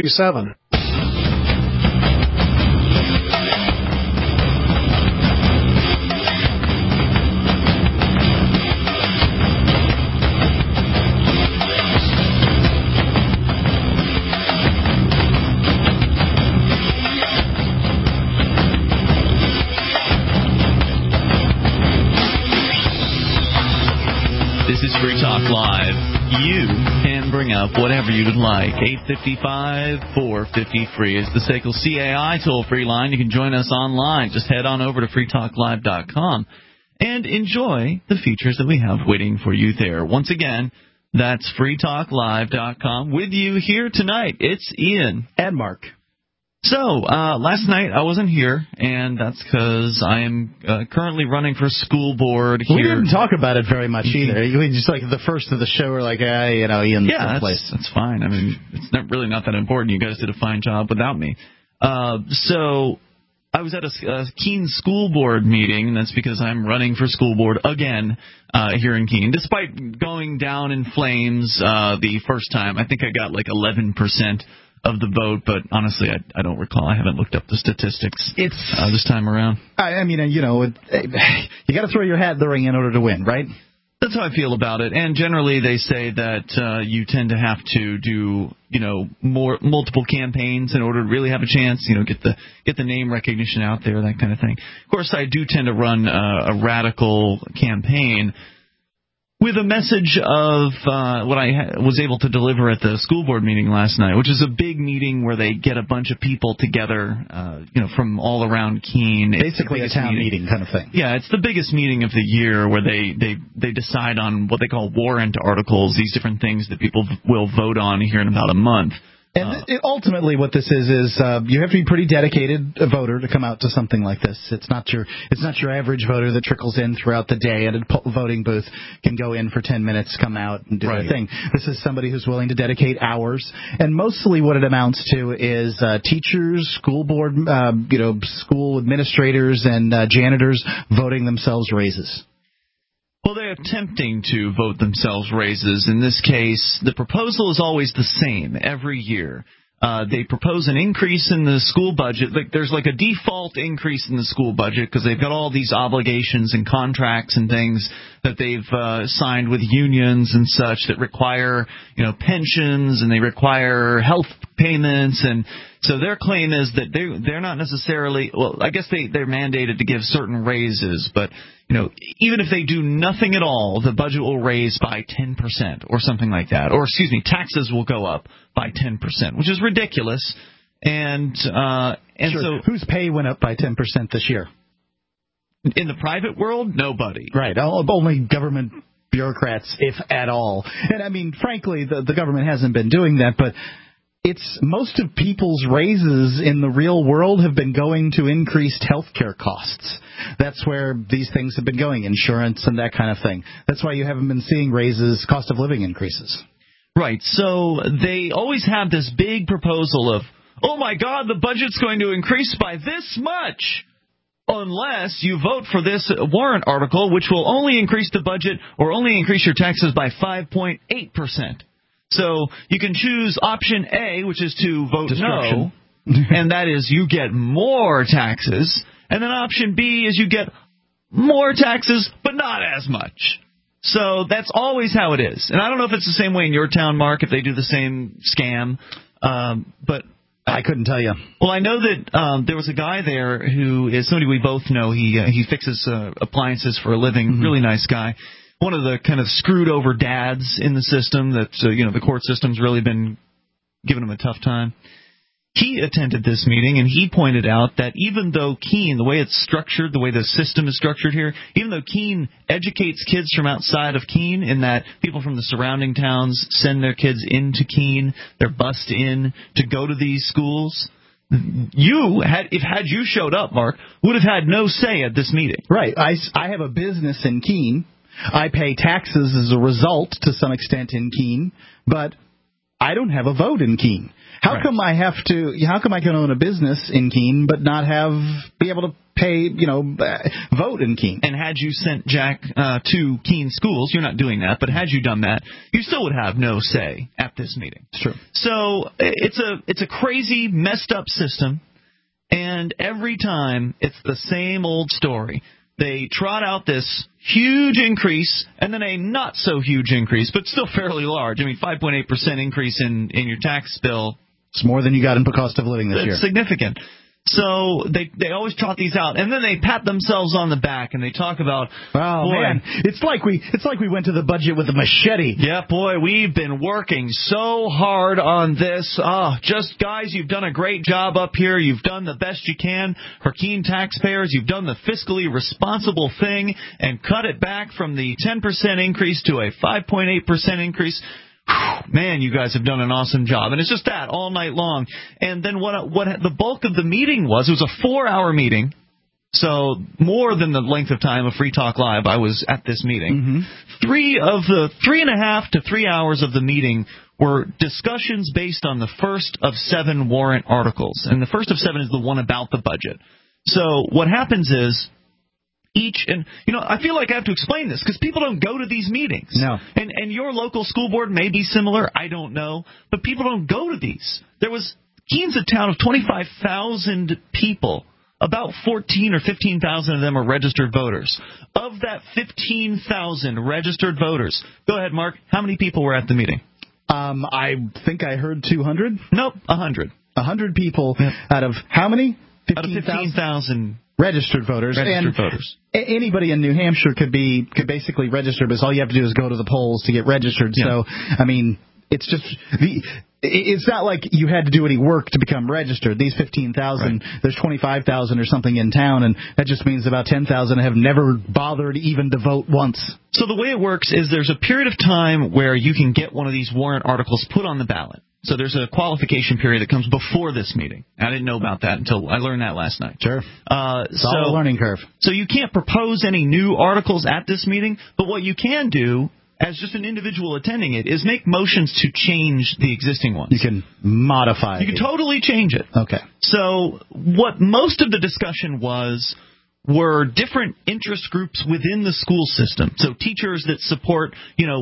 57. This is Free Talk Live. You can bring up whatever you'd like. 855-450-FREE is the SACL CAI toll-free line. You can join us online. Just head on over to freetalklive.com and enjoy the features that we have waiting for you there. Once again, that's freetalklive.com. With you here tonight, it's Ian. And Mark. So, last night I wasn't here, and that's because I am currently running for school board here. We didn't talk about it very much either. We just like the first of the show, we're like, Ian's yeah, place. That's fine. I mean, it's really not that important. You guys did a fine job without me. So, I was at a Keene school board meeting, and that's because I'm running for school board again here in Keene. Despite going down in flames the first time, I think I got like 11% of the vote, but honestly, I don't recall. I haven't looked up the statistics this time around. I mean, you got to throw your hat in the ring in order to win, right? That's how I feel about it. And generally, they say that you tend to have to do, multiple campaigns in order to really have a chance. Get the name recognition out there, that kind of thing. Of course, I do tend to run a radical campaign with a message of what I was able to deliver at the school board meeting last night, which is a big meeting where they get a bunch of people together, from all around Keene. Basically a town meeting kind of thing. Yeah, it's the biggest meeting of the year where they decide on what they call warrant articles, these different things that people will vote on here in about a month. And ultimately, what this is you have to be pretty dedicated a voter to come out to something like this. It's not your average voter that trickles in throughout the day at a voting booth, can go in for 10 minutes, come out and do their thing. This is somebody who's willing to dedicate hours, and mostly what it amounts to is teachers, school board, school administrators, and janitors voting themselves raises. Well, they're attempting to vote themselves raises. In this case, the proposal is always the same every year. They propose an increase in the school budget. There's like a default increase in the school budget because they've got all these obligations and contracts and things that they've signed with unions and such that require, pensions, and they require health payments. And so their claim is that they're not necessarily, well, I guess they're mandated to give certain raises, but even if they do nothing at all, the budget will raise by 10% or something like that. Or, taxes will go up by 10%, which is ridiculous. And sure. So whose pay went up by 10% this year? In the private world, nobody. Right. Only government bureaucrats, if at all. And, I mean, frankly, the government hasn't been doing that, but it's most of people's raises in the real world have been going to increased health care costs. That's where these things have been going, insurance and that kind of thing. That's why you haven't been seeing raises, cost of living increases. Right. So they always have this big proposal of, oh, my God, the budget's going to increase by this much, unless you vote for this warrant article, which will only increase the budget or only increase your taxes by 5.8%. So you can choose option A, which is to vote no, and that is you get more taxes. And then option B is you get more taxes, but not as much. So that's always how it is. And I don't know if it's the same way in your town, Mark, if they do the same scam, but I couldn't tell you. Well, I know that there was a guy there who is somebody we both know. He fixes appliances for a living. Mm-hmm. Really nice guy. One of the kind of screwed over dads in the system that, the court system's really been giving him a tough time. He attended this meeting, and he pointed out that even though Keene, the way it's structured, the way the system is structured here, even though Keene educates kids from outside of Keene in that people from the surrounding towns send their kids into Keene, they're bussed in to go to these schools, had you showed up, Mark, would have had no say at this meeting. Right. I have a business in Keene. I pay taxes as a result to some extent in Keene, but I don't have a vote in Keene. How come I can own a business in Keene but not be able to pay, vote in Keene? And had you sent Jack to Keene schools, you're not doing that, but had you done that, you still would have no say at this meeting. It's true. So it's a crazy, messed up system, and every time it's the same old story. They trot out this huge increase and then a not so huge increase, but still fairly large. I mean, 5.8% increase in your tax bill. It's more than you got in cost of living this year. It's significant. So they always trot these out, and then they pat themselves on the back and they talk about, man, it's like we went to the budget with a machete. Yeah, boy, we've been working so hard on this. Just guys, you've done a great job up here. You've done the best you can for Keene taxpayers. You've done the fiscally responsible thing and cut it back from the 10% increase to a 5.8% increase. Man, you guys have done an awesome job. And it's just that all night long. And then what the bulk of the meeting was, it was a 4-hour meeting, so more than the length of time of Free Talk Live I was at this meeting. Mm-hmm. 3.5 to 3 hours of the meeting were discussions based on the first of 7 warrant articles. And the first of 7 is the one about the budget. So what happens is, I feel like I have to explain this because people don't go to these meetings. No. And your local school board may be similar, I don't know, but people don't go to these. Keene's a town of 25,000 people. About 14 or 15,000 of them are registered voters. Of that 15,000 registered voters, go ahead, Mark, how many people were at the meeting? I think I heard 200. Nope, 100. 100 people out of how many? 15,000. Registered voters. Anybody in New Hampshire could basically register, because all you have to do is go to the polls to get registered. Yeah. So, I mean, it's just it's not like you had to do any work to become registered. These 15,000, there's 25,000 or something in town, and that just means about 10,000 have never bothered even to vote once. So the way it works is there's a period of time where you can get one of these warrant articles put on the ballot. So there's a qualification period that comes before this meeting. I didn't know about that until I learned that last night. Sure. It's all a learning curve. So you can't propose any new articles at this meeting, but what you can do, as just an individual attending it, is make motions to change the existing ones. You can modify it. You can totally change it. Okay. So what most of the discussion were different interest groups within the school system. So teachers that support,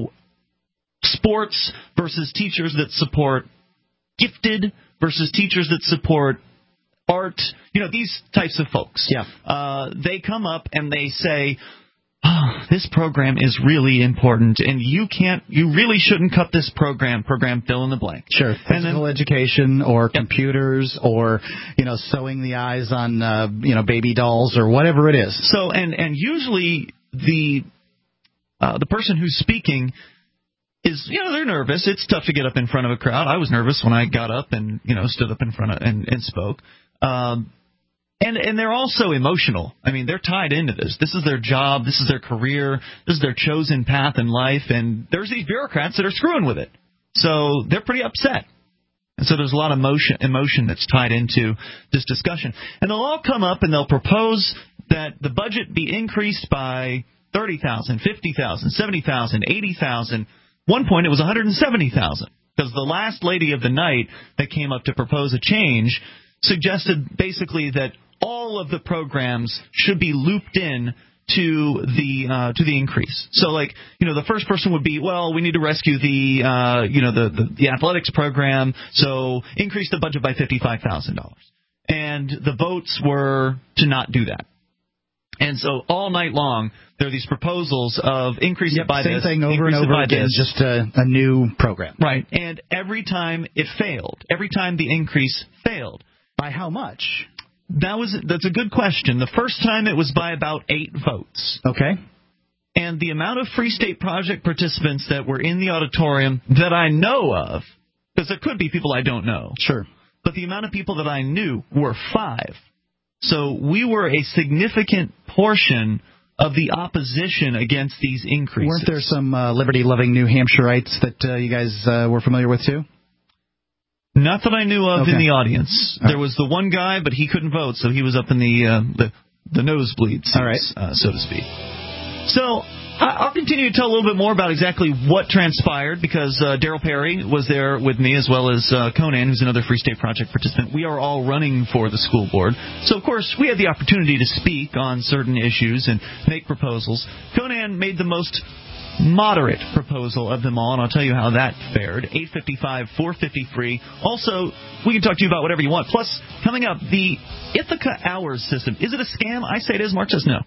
sports versus teachers that support gifted versus teachers that support art, these types of folks. Yeah. They come up and they say, this program is really important, and you really shouldn't cut this program fill in the blank. Sure. Physical education or computers or, sewing the eyes on, baby dolls or whatever it is. So, and usually the person who's speaking is, they're nervous. It's tough to get up in front of a crowd. I was nervous when I got up and, stood up in front of and spoke. And they're also emotional. I mean, they're tied into this. This is their job. This is their career. This is their chosen path in life. And there's these bureaucrats that are screwing with it. So they're pretty upset. And so there's a lot of emotion that's tied into this discussion. And they'll all come up and they'll propose that the budget be increased by 30,000, 50,000, 70,000, 80,000. One point it was 170,000, because the last lady of the night that came up to propose a change suggested basically that all of the programs should be looped in to the increase. So, the first person would be, well, we need to rescue the athletics program, so increase the budget by $55,000. And the votes were to not do that. And so all night long, there are these proposals of increase it by this. Same thing over and over again, just a new program. Right. And every time it failed, every time the increase failed. By how much? That's a good question. The first time it was by about 8 votes. Okay. And the amount of Free State Project participants that were in the auditorium that I know of, because there could be people I don't know. Sure. But the amount of people that I knew were 5. So we were a significant portion of the opposition against these increases. Weren't there some liberty-loving New Hampshireites that you guys were familiar with, too? Not that I knew of in the audience. There was the one guy, but he couldn't vote, so he was up in the nosebleed seats, so to speak. So I'll continue to tell a little bit more about exactly what transpired because Daryl Perry was there with me as well as Conan, who's another Free State Project participant. We are all running for the school board. So, of course, we had the opportunity to speak on certain issues and make proposals. Conan made the most moderate proposal of them all, and I'll tell you how that fared. 855-450-FREE. Also, we can talk to you about whatever you want. Plus, coming up, the Ithaca Hours system. Is it a scam? I say it is. Mark says no.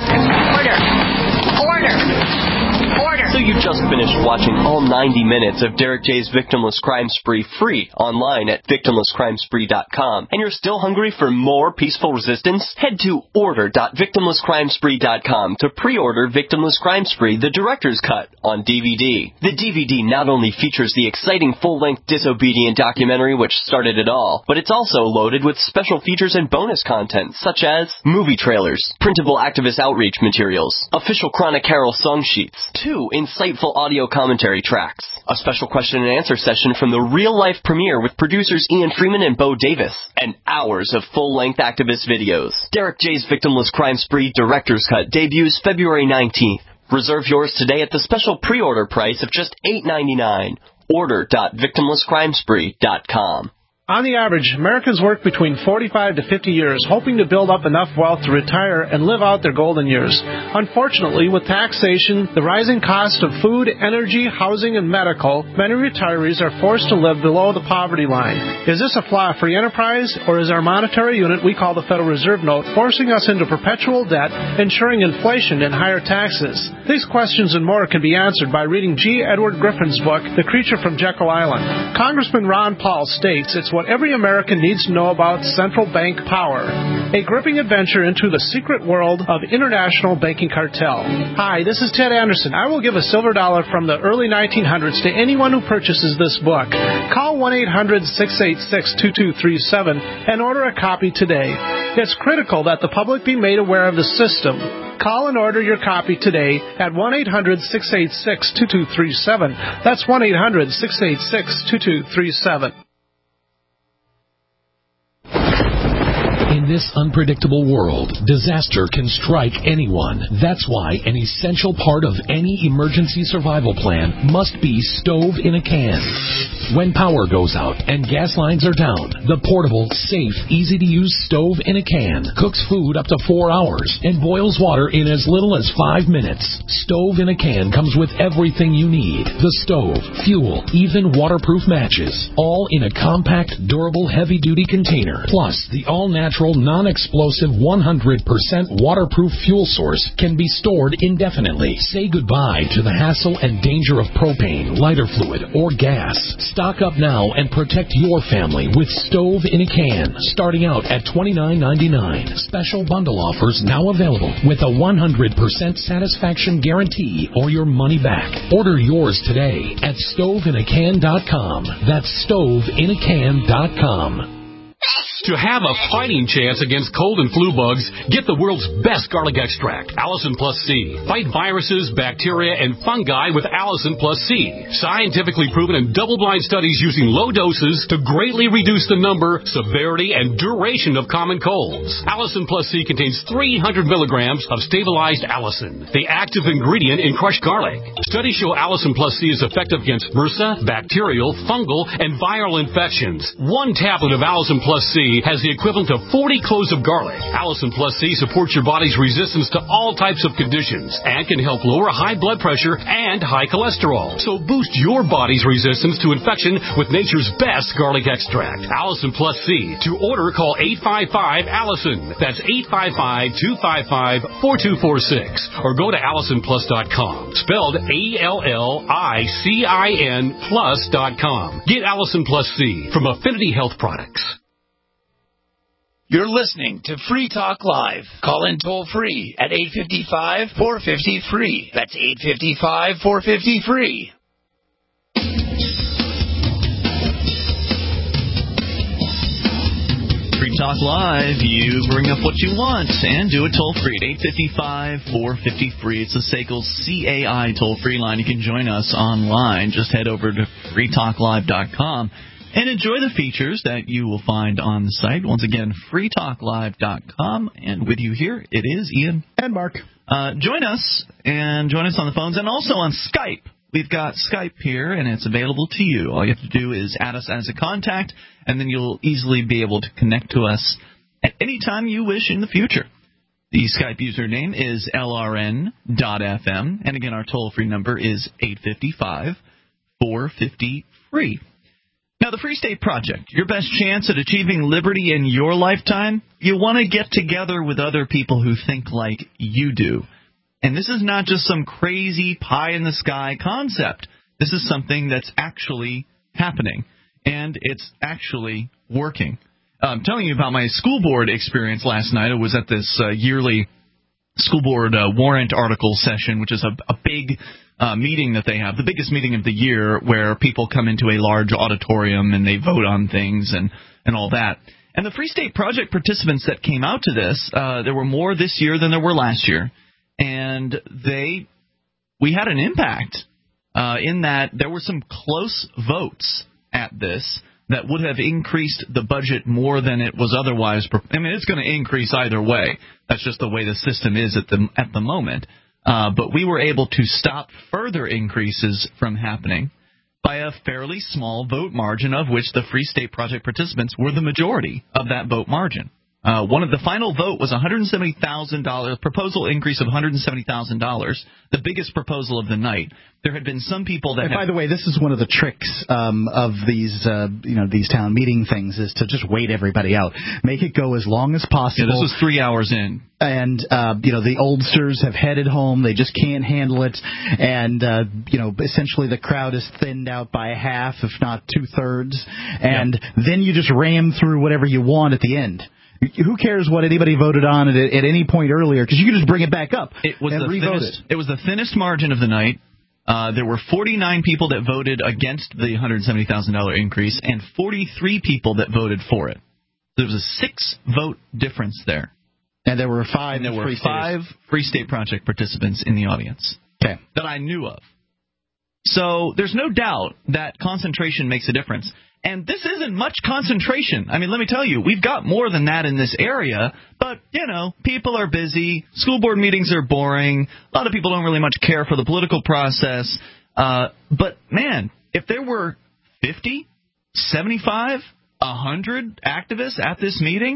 Order! So you just finished watching all 90 minutes of Derek J's Victimless Crime Spree free online at victimlesscrimespree.com, and you're still hungry for more peaceful resistance? Head to order.victimlesscrimespree.com to pre-order Victimless Crime Spree, the director's cut, on DVD. The DVD not only features the exciting full-length Disobedient documentary which started it all, but it's also loaded with special features and bonus content such as movie trailers, printable activist outreach materials, official Chronic Carol song sheets, 2 insightful audio commentary tracks, a special question and answer session from the real-life premiere with producers Ian Freeman and Bo Davis, and hours of full-length activist videos. Derek J's Victimless Crime Spree Director's Cut debuts February 19th. Reserve yours today at the special pre-order price of just $8.99. Order.victimlesscrimespree.com. On the average, Americans work between 45 to 50 years, hoping to build up enough wealth to retire and live out their golden years. Unfortunately, with taxation, the rising cost of food, energy, housing, and medical, many retirees are forced to live below the poverty line. Is this a flaw of free enterprise, or is our monetary unit we call the Federal Reserve Note forcing us into perpetual debt, ensuring inflation and higher taxes? These questions and more can be answered by reading G. Edward Griffin's book, The Creature from Jekyll Island. Congressman Ron Paul states it's what every American needs to know about central bank power. A gripping adventure into the secret world of international banking cartel. Hi, this is Ted Anderson. I will give a silver dollar from the early 1900s to anyone who purchases this book. Call 1-800-686-2237 and order a copy today. It's critical that the public be made aware of the system. Call and order your copy today at 1-800-686-2237. That's 1-800-686-2237. In this unpredictable world, disaster can strike anyone. That's why an essential part of any emergency survival plan must be stove in a can. When power goes out and gas lines are down, the portable, safe, easy-to-use stove in a can cooks food up to 4 hours and boils water in as little as 5 minutes. Stove in a can comes with everything you need. The stove, fuel, even waterproof matches, all in a compact, durable, heavy-duty container. Plus, the all-natural, non-explosive, 100% waterproof fuel source can be stored indefinitely. Say goodbye to the hassle and danger of propane, lighter fluid, or gas. Stock up now and protect your family with stove in a can, starting out at $29.99. Special bundle offers now available with a 100% satisfaction guarantee or your money back. Order yours today at stoveinacan.com. That's stoveinacan.com. To have a fighting chance against cold and flu bugs, get the world's best garlic extract, Allison Plus C. Fight viruses, bacteria, and fungi with Allison Plus C. Scientifically proven in double-blind studies using low doses to greatly reduce the number, severity, and duration of common colds. Allison Plus C contains 300 milligrams of stabilized allicin, the active ingredient in crushed garlic. Studies show Allison Plus C is effective against MRSA, bacterial, fungal, and viral infections. 1 tablet of Allison Plus C has the equivalent of 40 cloves of garlic. Allison Plus C supports your body's resistance to all types of conditions and can help lower high blood pressure and high cholesterol. So boost your body's resistance to infection with nature's best garlic extract. Allison Plus C. To order, call 855-ALLISON. That's 855-255-4246. Or go to AllisonPlus.com. Spelled ALLICIN plus.com. Get Allison Plus C from Affinity Health Products. You're listening to Free Talk Live. Call in toll-free at 855-450-FREE. That's 855-450-FREE. Free Talk Live, you bring up what you want and do it toll-free at 855-450-FREE. It's the SACL CAI toll-free line. You can join us online. Just head over to freetalklive.com. and enjoy the features that you will find on the site. Once again, freetalklive.com. And with you here, it is Ian. And Mark. Join us on the phones and also on Skype. We've got Skype here, and it's available to you. All you have to do is add us as a contact, and then you'll easily be able to connect to us at any time you wish in the future. The Skype username is LRN.FM, and again, our toll-free number is 855-450-FREE. Now, the Free State Project, your best chance at achieving liberty in your lifetime, you want to get together with other people who think like you do. And this is not just some crazy pie-in-the-sky concept. This is something that's actually happening, and it's actually working. I'm telling you about my school board experience last night. I was at this yearly school board warrant article session, which is a big meeting that they have, the biggest meeting of the year, where people come into a large auditorium and they vote on things and all that. And the Free State Project participants that came out to this, there were more this year than there were last year. And we had an impact in that there were some close votes at this that would have increased the budget more than it was otherwise. I mean, it's going to increase either way. That's just the way the system is at the moment. But we were able to stop further increases from happening by a fairly small vote margin, of which the Free State Project participants were the majority of that vote margin. The final vote was $170,000, proposal increase of $170,000, the biggest proposal of the night. There had been some people that. And by the way, this is one of the tricks of these town meeting things, is to just wait everybody out, make it go as long as possible. Yeah, this was 3 hours in. And, the oldsters have headed home. They just can't handle it. And, essentially the crowd is thinned out by a half, if not 2/3. And then you just ram through whatever you want at the end. Who cares what anybody voted on at any point earlier? Because you can just bring it back up and revote it. It was the thinnest margin of the night. There were 49 people that voted against the $170,000 increase and 43 people that voted for it. There was a 6-vote difference there. And there were five Free State Project participants in the audience that I knew of. So there's no doubt that concentration makes a difference. And this isn't much concentration. I mean, let me tell you, we've got more than that in this area. But, people are busy. School board meetings are boring. A lot of people don't really much care for the political process. But, man, if there were 50, 75, 100 activists at this meeting,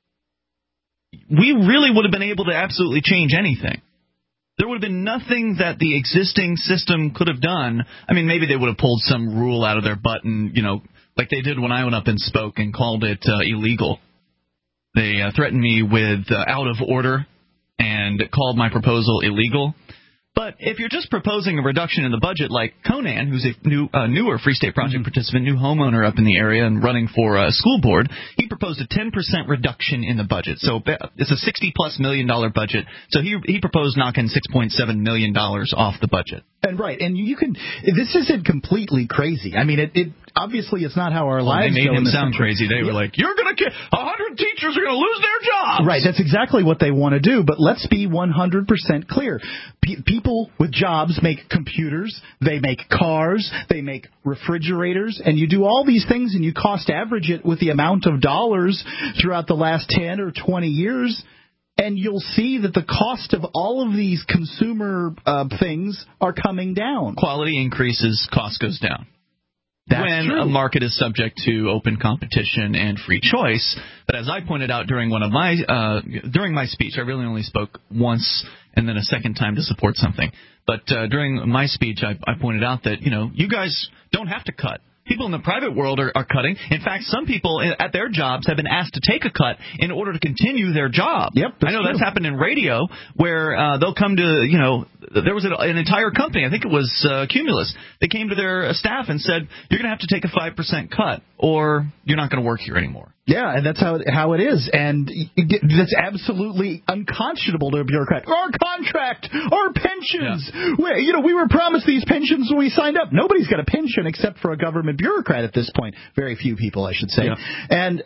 we really would have been able to absolutely change anything. There would have been nothing that the existing system could have done. I mean, maybe they would have pulled some rule out of their butt and, like they did when I went up and spoke and called it illegal. They threatened me with out of order and called my proposal illegal. But if you're just proposing a reduction in the budget, like Conan, who's a newer Free State Project participant, new homeowner up in the area and running for a school board, he proposed a 10% reduction in the budget. So it's a $60+ million budget. So he proposed knocking $6.7 million off the budget. And this isn't completely crazy. I mean, it obviously it's not how our lives go. They made him sound crazy. They were like, you're going to get 100 teachers are going to lose their jobs. Right. That's exactly what they want to do. But let's be 100% clear. People with jobs make computers, they make cars, they make refrigerators, and you do all these things and you cost average it with the amount of dollars throughout the last 10 or 20 years. And you'll see that the cost of all of these consumer things are coming down. Quality increases, cost goes down. That's true. A market is subject to open competition and free choice. But as I pointed out during during my speech, I really only spoke once and then a second time to support something. But during my speech, I pointed out that, you guys don't have to cut. People in the private world are cutting. In fact, some people at their jobs have been asked to take a cut in order to continue their job. Yep, I know that's happened in radio where they'll come to, there was an entire company, I think it was Cumulus. They came to their staff and said, you're going to have to take a 5% cut or you're not going to work here anymore. Yeah, and that's how it is. And that's absolutely unconscionable to a bureaucrat. Our contract, our pensions. Yeah. We were promised these pensions when we signed up. Nobody's got a pension except for a government bureaucrat at this point. Very few people, I should say. Yeah. And,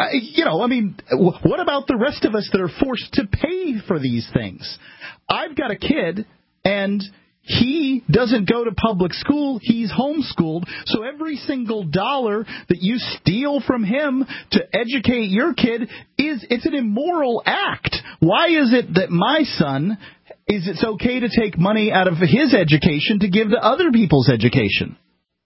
what about the rest of us that are forced to pay for these things? I've got a kid, and he doesn't go to public school. He's homeschooled. So every single dollar that you steal from him to educate your kid it's an immoral act. Why is it that my son, it's okay to take money out of his education to give to other people's education?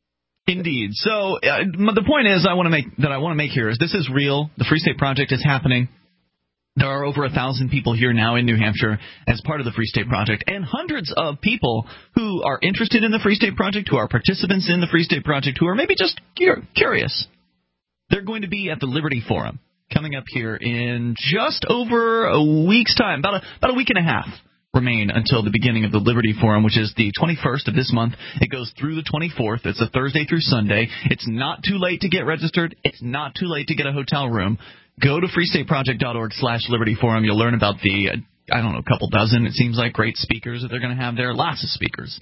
Indeed. So the point is I want to make here is this is real. The Free State Project is happening. There are over 1,000 people here now in New Hampshire as part of the Free State Project, and hundreds of people who are interested in the Free State Project, who are participants in the Free State Project, who are maybe just curious. They're going to be at the Liberty Forum coming up here in just over a week's time, about a week and a half. Remain until the beginning of the Liberty Forum, which is the 21st of this month. It goes through the 24th. It's a Thursday through Sunday. It's not too late to get registered. It's not too late to get a hotel room. Go to freestateproject.org/Liberty Forum. You'll learn about the, a couple dozen, it seems like, great speakers that they're going to have there. Lots of speakers.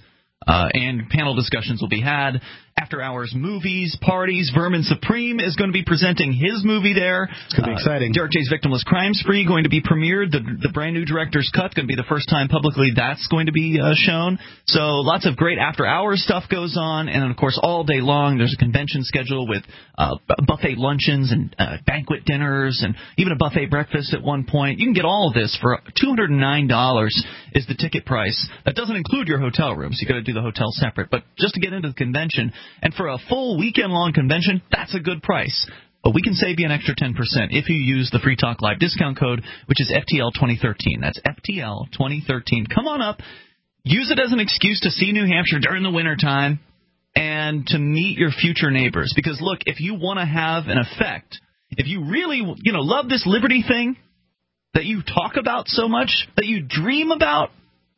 And panel discussions will be had. After-hours movies, parties. Vermin Supreme is going to be presenting his movie there. It's going to be exciting. Derek J's Victimless Crime Spree going to be premiered. The brand-new director's cut going to be the first time publicly that's going to be shown. So lots of great after-hours stuff goes on. And, of course, all day long there's a convention schedule with buffet luncheons and banquet dinners and even a buffet breakfast at one point. You can get all of this for $209 is the ticket price. That doesn't include your hotel room, so you got to do the hotel separate. But just to get into the convention, and for a full weekend-long convention, that's a good price. But we can save you an extra 10% if you use the Free Talk Live discount code, which is FTL2013. That's FTL2013. Come on up. Use it as an excuse to see New Hampshire during the wintertime and to meet your future neighbors. Because, look, if you want to have an effect, if you really, love this liberty thing that you talk about so much, that you dream about,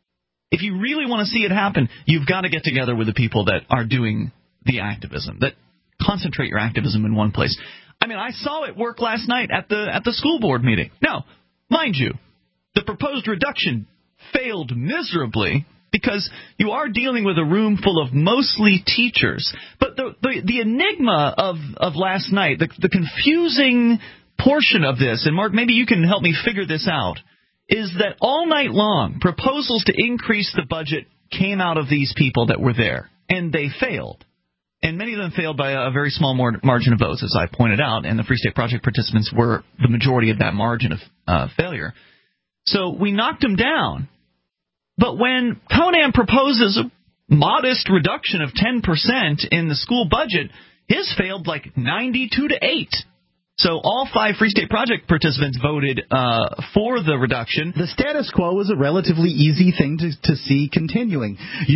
if you really want to see it happen, you've got to get together with the people that are doing the activism, that concentrate your activism in one place. I mean, I saw it work last night at the school board meeting. Now, mind you, the proposed reduction failed miserably because you are dealing with a room full of mostly teachers. But the enigma of last night, the confusing portion of this, and Mark, maybe you can help me figure this out, is that all night long, proposals to increase the budget came out of these people that were there, and they failed. And many of them failed by a very small margin of votes, as I pointed out, and the Free State Project participants were the majority of that margin of failure. So we knocked them down. But when Conan proposes a modest reduction of 10% in the school budget, his failed like 92-8. So all 5 Free State Project participants voted for the reduction. The status quo was a relatively easy thing to see continuing.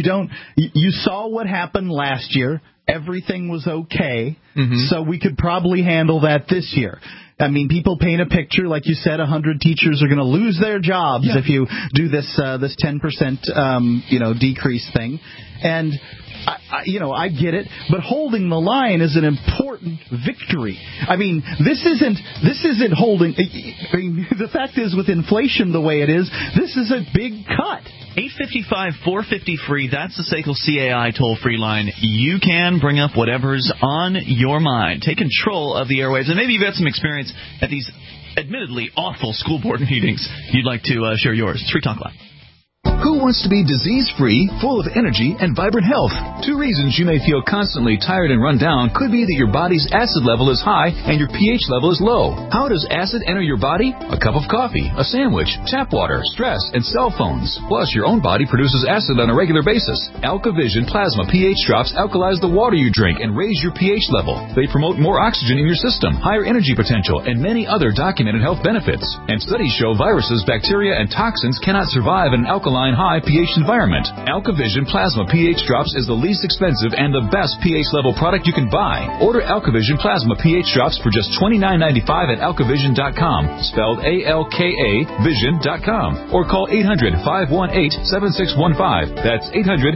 You saw what happened last year. Everything was okay, so we could probably handle that this year. I mean, people paint a picture, like you said, 100 teachers are going to lose their jobs if you do this 10% decrease thing, and I get it, but holding the line is an important victory. I mean, this isn't holding. I mean, the fact is, with inflation the way it is, this is a big cut. 855-450-FREE, that's the SACL CAI toll-free line. You can bring up whatever's on your mind. Take control of the airwaves, and maybe you've had some experience at these admittedly awful school board meetings. You'd like to share yours. It's Free Talk Live. Who wants to be disease-free, full of energy, and vibrant health? 2 reasons you may feel constantly tired and run down could be that your body's acid level is high and your pH level is low. How does acid enter your body? A cup of coffee, a sandwich, tap water, stress, and cell phones. Plus, your own body produces acid on a regular basis. AlkaVision Plasma pH drops alkalize the water you drink and raise your pH level. They promote more oxygen in your system, higher energy potential, and many other documented health benefits. And studies show viruses, bacteria, and toxins cannot survive in an alkaline high pH environment. AlkaVision Plasma pH Drops is the least expensive and the best pH level product you can buy. Order AlkaVision Plasma pH Drops for just $29.95 at alkavision.com, spelled ALKA vision.com, or call 800-518-7615. That's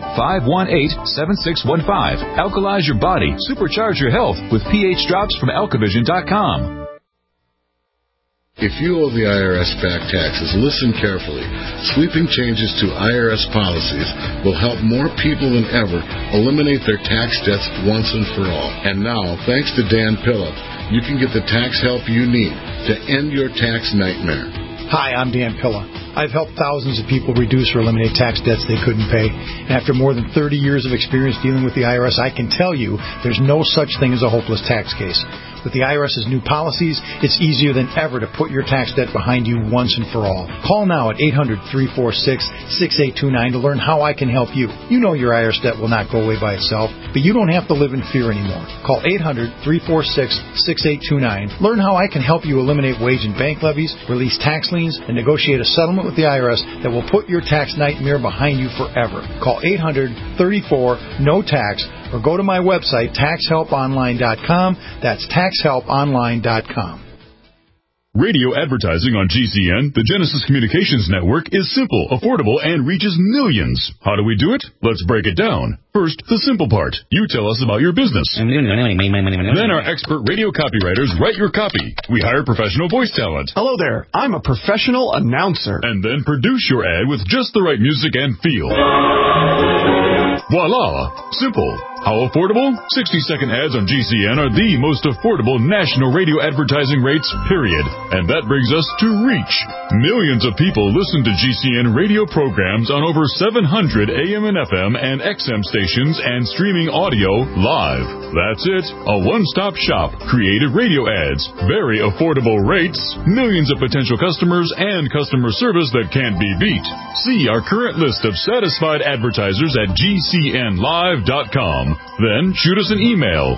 800-518-7615. Alkalize your body, supercharge your health with pH Drops from alkavision.com. If you owe the IRS back taxes, listen carefully. Sweeping changes to IRS policies will help more people than ever eliminate their tax debts once and for all. And now, thanks to Dan Pilla, you can get the tax help you need to end your tax nightmare. Hi, I'm Dan Pilla. I've helped thousands of people reduce or eliminate tax debts they couldn't pay. And after more than 30 years of experience dealing with the IRS, I can tell you there's no such thing as a hopeless tax case. With the IRS's new policies, it's easier than ever to put your tax debt behind you once and for all. Call now at 800-346-6829 to learn how I can help you. You know your IRS debt will not go away by itself, but you don't have to live in fear anymore. Call 800-346-6829. Learn how I can help you eliminate wage and bank levies, release tax liens, and negotiate a settlement with the IRS that will put your tax nightmare behind you forever. Call 800-34-NO-TAX or go to my website, taxhelponline.com. That's taxhelponline.com. Radio advertising on GCN, the Genesis Communications Network, is simple, affordable, and reaches millions. How do we do it? Let's break it down. First, the simple part. You tell us about your business. Then our expert radio copywriters write your copy. We hire professional voice talent. Hello there. I'm a professional announcer. And then produce your ad with just the right music and feel. Voila! Simple. How affordable? 60-second ads on GCN are the most affordable national radio advertising rates, period. And that brings us to reach. Millions of people listen to GCN radio programs on over 700 AM and FM and XM stations and streaming audio live. That's it. A one-stop shop. Creative radio ads. Very affordable rates. Millions of potential customers and customer service that can't be beat. See our current list of satisfied advertisers at GCNlive.com. Then shoot us an email,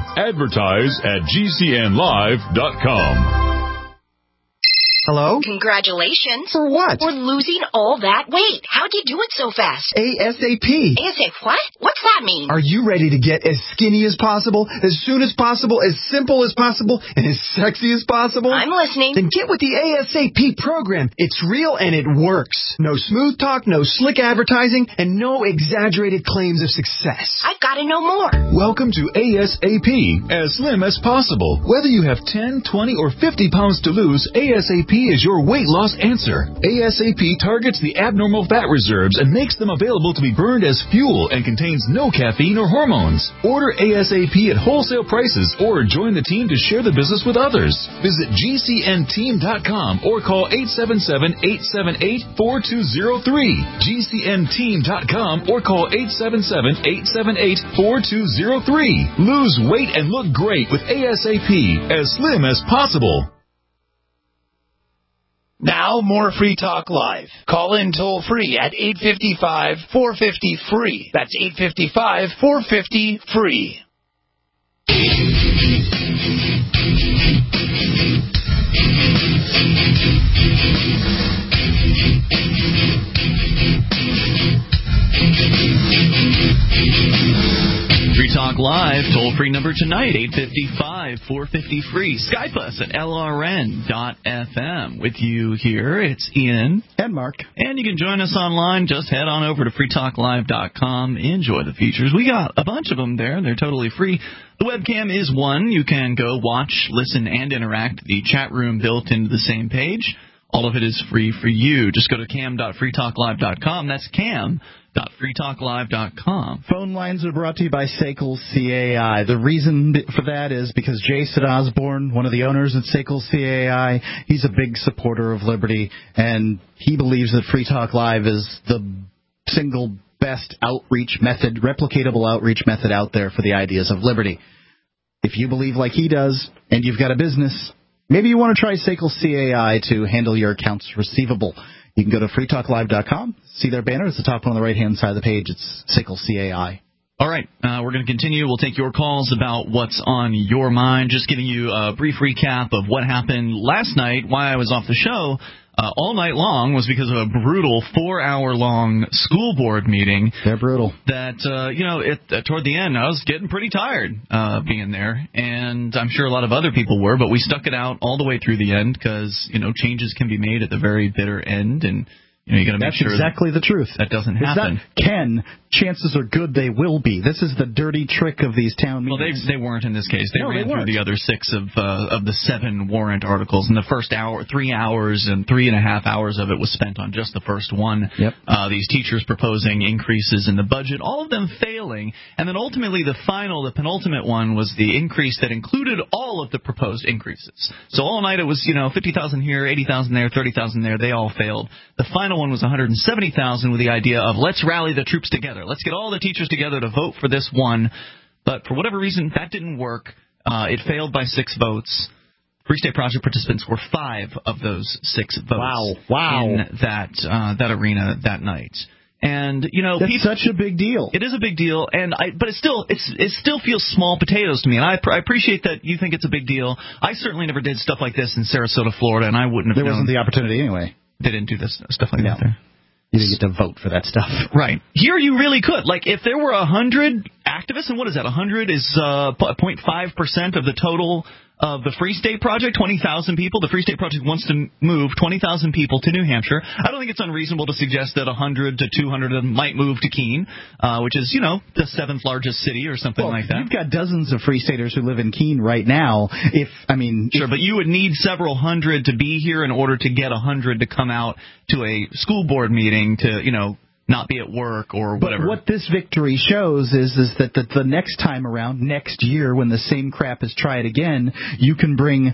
advertise@gcnlive.com. Hello? Congratulations. For what? For losing all that weight. How'd you do it so fast? ASAP. ASAP what? What's that mean? Are you ready to get as skinny as possible, as soon as possible, as simple as possible, and as sexy as possible? I'm listening. Then get with the ASAP program. It's real and it works. No smooth talk, no slick advertising, and no exaggerated claims of success. I've got to know more. Welcome to ASAP, as slim as possible. Whether you have 10, 20, or 50 pounds to lose, ASAP is your weight loss answer. ASAP targets the abnormal fat reserves and makes them available to be burned as fuel and contains no caffeine or hormones. Order ASAP at wholesale prices or join the team to share the business with others. Visit GCNteam.com or call 877-878-4203. GCNteam.com or call 877-878-4203. Lose weight and look great with ASAP, as slim as possible. Now, more Free Talk Live. Call in toll-free at 855-450-FREE. That's 855-450-FREE. Free Talk Live, toll-free number tonight, 855-450-FREE. Skype us at lrn.fm. With you here, it's Ian. And Mark. And you can join us online. Just head on over to freetalklive.com. Enjoy the features. We got a bunch of them there. They're totally free. The webcam is one. You can go watch, listen, and interact. The chat room built into the same page. All of it is free for you. Just go to cam.freetalklive.com. That's cam.freetalklive.com. Phone lines are brought to you by SACL CAI. The reason for that is because Jason Osborne, one of the owners at SACL CAI, he's a big supporter of liberty, and he believes that Free Talk Live is the single best outreach method, replicatable outreach method out there for the ideas of liberty. If you believe like he does, and you've got a business, maybe you want to try SACL CAI to handle your accounts receivable. You can go to freetalklive.com, see their banner. It's the top one on the right-hand side of the page. It's SACL CAI. All right, we're going to continue. We'll take your calls about what's on your mind. Just giving you a brief recap of what happened last night, why I was off the show. All night long was because of a brutal 4-hour-long school board meeting. They're brutal. That, toward the end, I was getting pretty tired being there, and I'm sure a lot of other people were, but we stuck it out all the way through the end because, changes can be made at the very bitter end, and you got to make sure that's exactly the truth. That doesn't happen. Chances are good they will be. This is the dirty trick of these town meetings. Well, they weren't in this case. They ran through the other 6 of the 7 warrant articles. In the first hour, 3 hours and 3.5 hours of it was spent on just the first one. Yep. These teachers proposing increases in the budget. All of them failed failing. And then ultimately the penultimate one was the increase that included all of the proposed increases. So all night it was, 50,000 here, 80,000 there, 30,000 there. They all failed. The final one was 170,000 with the idea of let's rally the troops together. Let's get all the teachers together to vote for this one. But for whatever reason, that didn't work. It failed by 6 votes. Free State Project participants were 5 of those 6 votes in that arena that night. And that's such a big deal. It is a big deal, but it still feels small potatoes to me. And I appreciate that you think it's a big deal. I certainly never did stuff like this in Sarasota, Florida, and I wouldn't have. There wasn't the opportunity anyway. They didn't do this stuff like that there. You didn't get to vote for that stuff. Right. Here you really could. Like, if there were 100 activists, and what is that? 100 is 0.5% of the total of the Free State Project, 20,000 people. The Free State Project wants to move 20,000 people to New Hampshire. I don't think it's unreasonable to suggest that 100 to 200 of them might move to Keene, which is, the 7th largest city or something like that. You've got dozens of Free Staters who live in Keene right now. Sure, but you would need several hundred to be here in order to get 100 to come out to a school board meeting to, not be at work or whatever. But what this victory shows is that the next time around, next year, when the same crap is tried again, you can bring,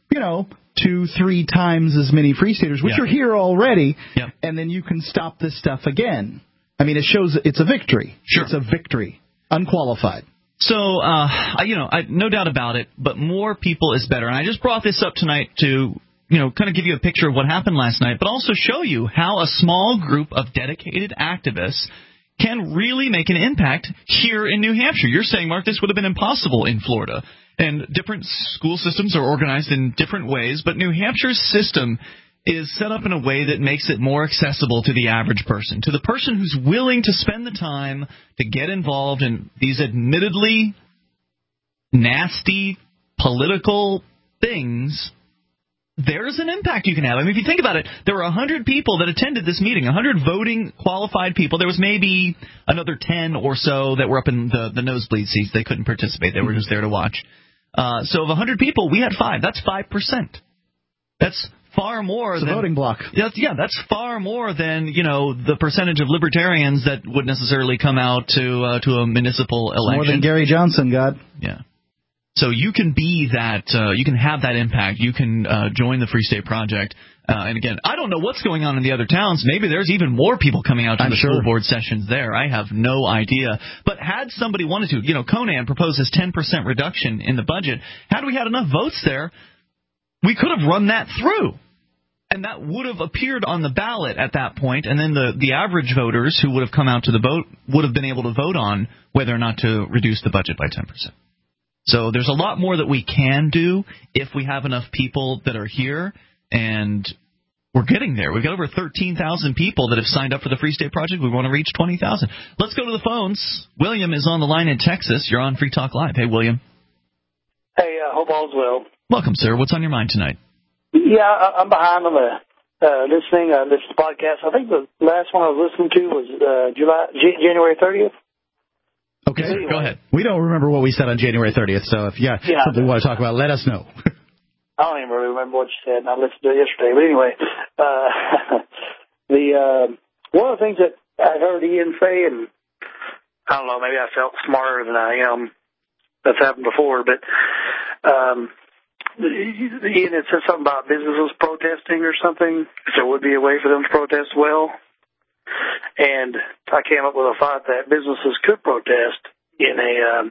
2-3 times as many Free Staters, which are here already, and then you can stop this stuff again. It shows it's a victory. Sure. It's a victory. Unqualified. So, no doubt about it, but more people is better. And I just brought this up tonight to kind of give you a picture of what happened last night, but also show you how a small group of dedicated activists can really make an impact here in New Hampshire. You're saying, Mark, this would have been impossible in Florida. And different school systems are organized in different ways, but New Hampshire's system is set up in a way that makes it more accessible to the average person, to the person who's willing to spend the time to get involved in these admittedly nasty political things. There's an impact you can have. If you think about it, there were 100 people that attended this meeting, 100 voting qualified people. There was maybe another 10 or so that were up in the nosebleed seats. They couldn't participate. They were just there to watch. So of 100 people, we had 5. That's 5%. That's far more than... voting block. That's far more than, the percentage of libertarians that would necessarily come out to a municipal election. More than Gary Johnson got. Yeah. So you can be that, you can have that impact. You can join the Free State Project. And again, I don't know what's going on in the other towns. Maybe there's even more people coming out to the school board sessions there. I have no idea. But had somebody wanted to, Conan proposes 10% reduction in the budget. Had we had enough votes there, we could have run that through. And that would have appeared on the ballot at that point, and then the average voters who would have come out to the vote would have been able to vote on whether or not to reduce the budget by 10%. So there's a lot more that we can do if we have enough people that are here, and we're getting there. We've got over 13,000 people that have signed up for the Free State Project. We want to reach 20,000. Let's go to the phones. William is on the line in Texas. You're on Free Talk Live. Hey, William. Hey, hope all's well. Welcome, sir. What's on your mind tonight? Yeah, I'm behind on listening to the podcast. I think the last one I was listening to was January 30th. Okay, anyway. Go ahead. We don't remember what we said on January 30th, so if you got something you want to talk about, let us know. I don't even really remember what you said, and I listened to it yesterday. But anyway, one of the things that I heard Ian say, and I don't know, maybe I felt smarter than I am. That's happened before, but Ian had said something about businesses protesting or something. There would be a way for them to protest well. And I came up with a thought that businesses could protest in a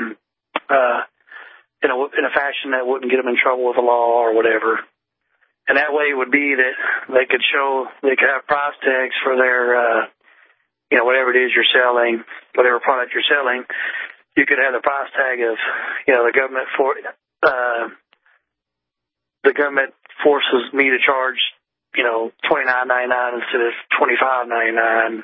fashion that wouldn't get them in trouble with the law or whatever. And that way would be that they could have price tags for their, whatever it is you're selling, whatever product you're selling. You could have the price tag of, the government forces me to charge $29.99 instead of $25.99.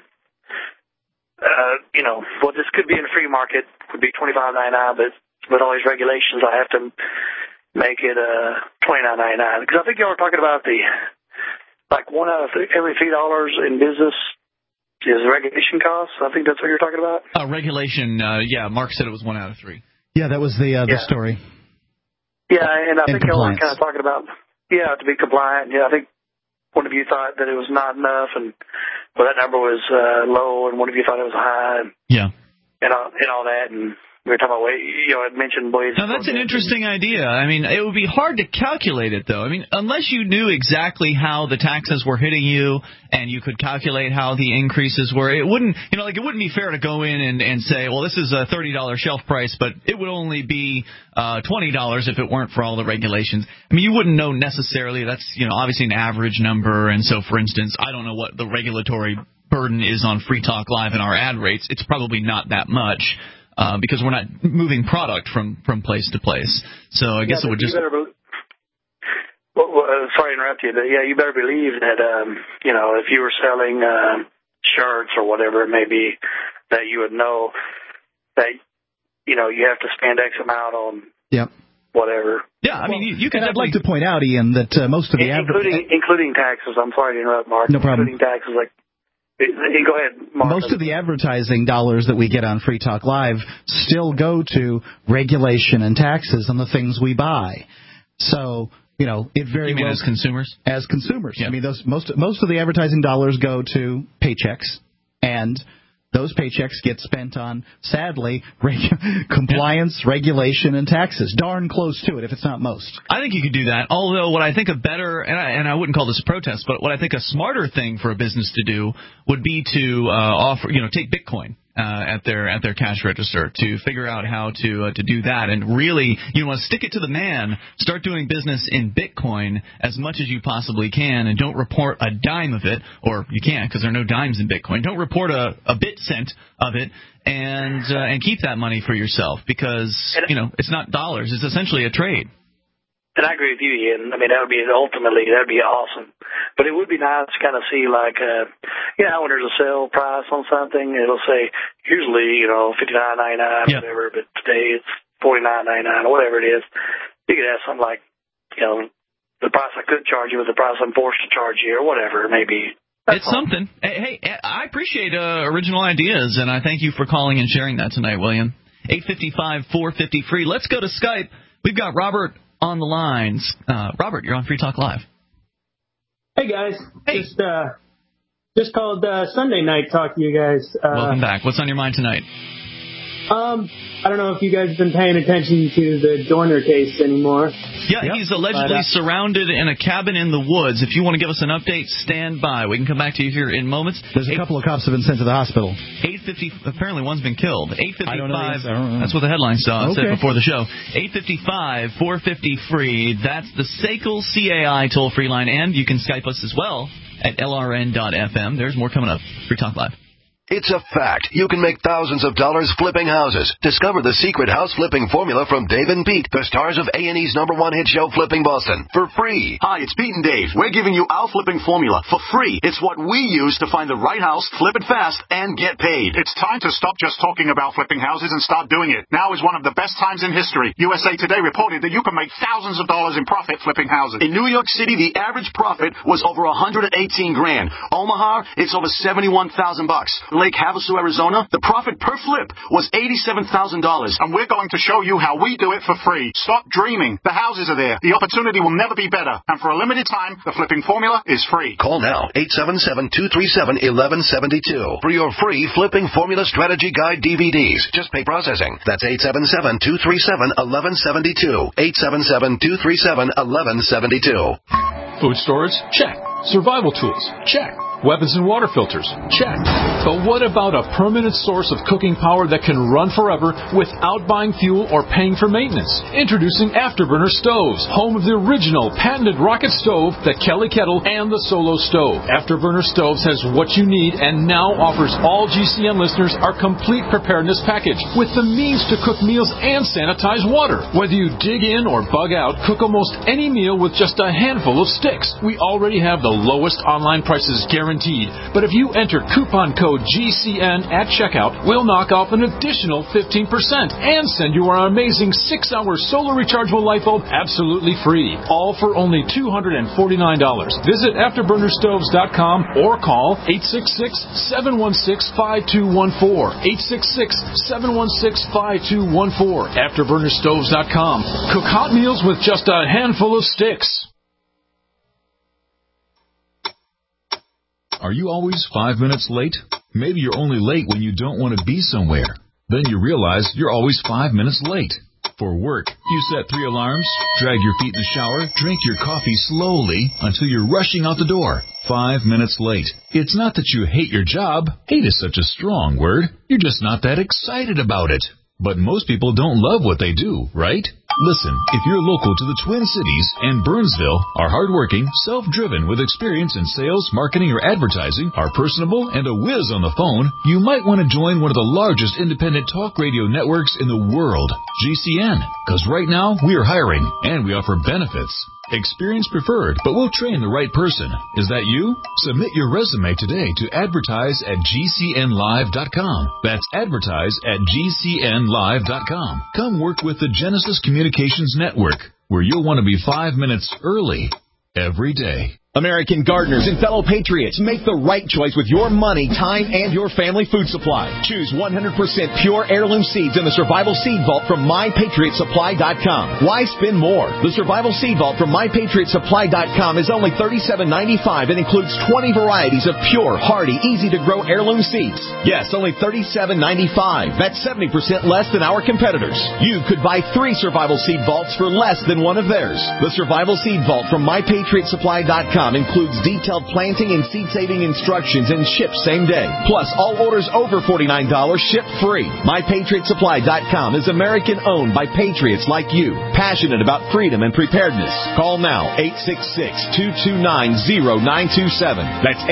This could be in the free market, would be $25.99, but with all these regulations, I have to make it $29.99. Because I think y'all were talking about one out of every $3 in business is regulation costs. I think that's what you're talking about. Regulation, Mark said it was 1 out of 3. Yeah, that was the story. Yeah, and I think y'all were kind of talking about, to be compliant. Yeah, I think one of you thought that it was not enough, and that number was low, and one of you thought it was high. Yeah. and all that, and we were talking about weight. I mentioned blades. Now, that's an interesting idea. I mean, it would be hard to calculate it, though. I mean, unless you knew exactly how the taxes were hitting you and you could calculate how the increases were, it wouldn't, it wouldn't be fair to go in and say, well, this is a $30 shelf price, but it would only be $20 if it weren't for all the regulations. I mean, you wouldn't know necessarily. That's, obviously an average number. And so, for instance, I don't know what the regulatory burden is on Free Talk Live and our ad rates. It's probably not that much. Because we're not moving product from place to place. So I guess it would just... sorry to interrupt you, but you better believe that, if you were selling shirts or whatever it may be, that you would know that, you have to spend X amount on whatever. Yeah, I mean, you can. I'd like to point out, Ian, that most of the... Including taxes. I'm sorry to interrupt, Mark. No problem. Including taxes, go ahead, Mark. Most of the advertising dollars that we get on Free Talk Live still go to regulation and taxes on the things we buy. So, it very You mean well... as consumers? As consumers. Yeah. I mean, most of the advertising dollars go to paychecks, and those paychecks get spent on, sadly, compliance, regulation, and taxes. Darn close to it, if it's not most. I think you could do that. Although what I think a better, and I wouldn't call this a protest, but what I think a smarter thing for a business to do would be to offer, take Bitcoin at their cash register, to figure out how to do that, and really, want to stick it to the man. Start doing business in Bitcoin as much as you possibly can, and don't report a dime of it, or you can't because there are no dimes in Bitcoin. Don't report a bit cent of it, and keep that money for yourself, because it's not dollars; it's essentially a trade. And I agree with you, Ian. I mean, that'd be awesome. But it would be nice to kind of see, when there's a sale price on something, it'll say usually, $59.99 or whatever, but today it's $49.99 or whatever it is. You could have something like, the price I could charge you with the price I'm forced to charge you or whatever, maybe. It's something. Hey, I appreciate original ideas, and I thank you for calling and sharing that tonight, William. 855-450-FREE. Let's go to Skype. We've got Robert on the lines. Robert, you're on Free Talk Live. Hey, guys. Hey. Just called Sunday night talk to you guys. Welcome back. What's on your mind tonight? I don't know if you guys have been paying attention to the Dorner case anymore. Yeah, he's allegedly surrounded in a cabin in the woods. If you want to give us an update, stand by. We can come back to you here in moments. There's a couple of cops have been sent to the hospital. 8:50. Apparently, one's been killed. 8:55. I don't know. That's what the headline said before the show. 855-450-FREE. That's the SACL CAI toll-free line, and you can Skype us as well at LRN.FM. There's more coming up. Free Talk Live. It's a fact. You can make thousands of dollars flipping houses. Discover the secret house flipping formula from Dave and Pete, the stars of A&E's #1 hit show Flipping Boston, for free. Hi, it's Pete and Dave. We're giving you our flipping formula for free. It's what we use to find the right house, flip it fast, and get paid. It's time to stop just talking about flipping houses and start doing it. Now is one of the best times in history. USA Today reported that you can make thousands of dollars in profit flipping houses. In New York City, the average profit was over $118 grand. Omaha, it's over $71,000. Lake Havasu, Arizona, the profit per flip was $87,000. And we're going to show you how we do it for free. Stop dreaming. The houses are there. The opportunity will never be better. And for a limited time, the flipping formula is free. Call now, 877-237-1172 for your free Flipping Formula Strategy Guide DVDs. Just pay processing. That's 877-237-1172. 877-237-1172. Food storage? Check. Survival tools? Check. Weapons and water filters? Check. But what about a permanent source of cooking power that can run forever without buying fuel or paying for maintenance? Introducing Afterburner Stoves, home of the original patented rocket stove, the Kelly Kettle, and the Solo Stove. Afterburner Stoves has what you need and now offers all GCN listeners our complete preparedness package with the means to cook meals and sanitize water. Whether you dig in or bug out, cook almost any meal with just a handful of sticks. We already have the lowest online prices guaranteed. But if you enter coupon code GCN at checkout, we'll knock off an additional 15% and send you our amazing 6-hour solar rechargeable light bulb absolutely free. All for only $249. Visit AfterburnerStoves.com or call 866-716-5214. 866-716-5214. AfterburnerStoves.com. Cook hot meals with just a handful of sticks. Are you always 5 minutes late? Maybe you're only late when you don't want to be somewhere. Then you realize you're always 5 minutes late. For work, you set 3 alarms, drag your feet in the shower, drink your coffee slowly until you're rushing out the door. 5 minutes late. It's not that you hate your job. Hate is such a strong word. You're just not that excited about it. But most people don't love what they do, right? Listen, if you're local to the Twin Cities and Burnsville, are hardworking, self-driven with experience in sales, marketing, or advertising, are personable, and a whiz on the phone, you might want to join one of the largest independent talk radio networks in the world, GCN. Because right now, we are hiring, and we offer benefits. Experience preferred, but we'll train the right person. Is that you? Submit your resume today to advertise at GCNlive.com. That's advertise at GCNlive.com. Come work with the Genesis Communications Network, where you'll want to be 5 minutes early every day. American gardeners and fellow patriots, make the right choice with your money, time, and your family food supply. Choose 100% pure heirloom seeds in the Survival Seed Vault from MyPatriotSupply.com. Why spend more? The Survival Seed Vault from MyPatriotSupply.com is only $37.95 and includes 20 varieties of pure, hardy, easy-to-grow heirloom seeds. Yes, only $37.95. That's 70% less than our competitors. You could buy 3 Survival Seed Vaults for less than one of theirs. The Survival Seed Vault from MyPatriotSupply.com includes detailed planting and seed-saving instructions and ships same day. Plus, all orders over $49 ship free. MyPatriotSupply.com is American-owned by patriots like you, passionate about freedom and preparedness. Call now, 866-229-0927. That's